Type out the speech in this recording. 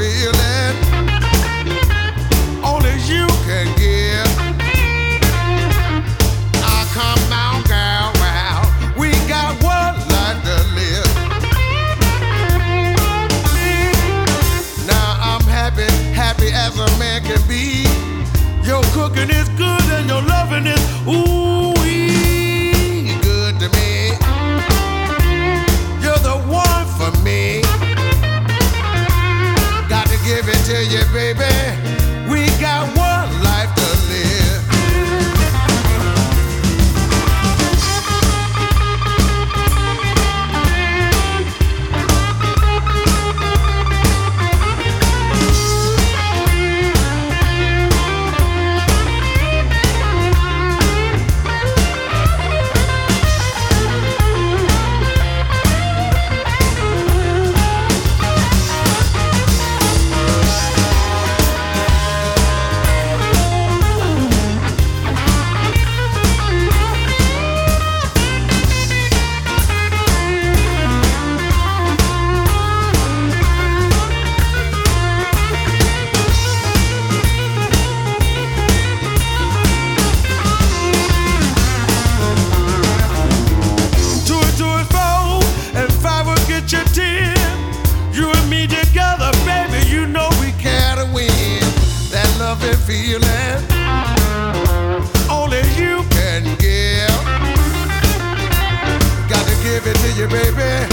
feeling only you can give. Ah, come on, girl, well, we got one life to live. Now I'm happy, happy as a man can be. Your cooking is good and your loving is ooh-wee good to me. You're the one for me. Got to give it to you, baby. We got one life to live. Feeling only you can give. Got to give it to you, baby.